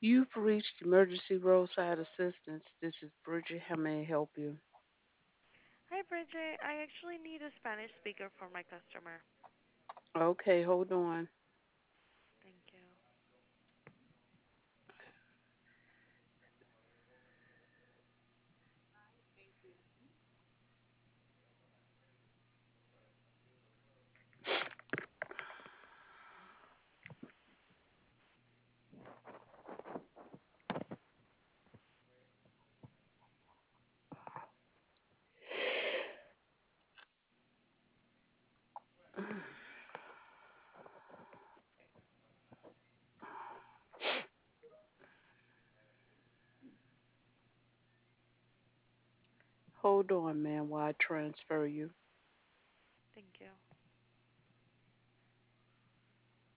You've reached emergency roadside assistance. This is Bridget. How may I help you? Hi, Bridget. I actually need a Spanish speaker for my customer. Okay, hold on. Thank you. Hold on, man, while I transfer you. Thank you.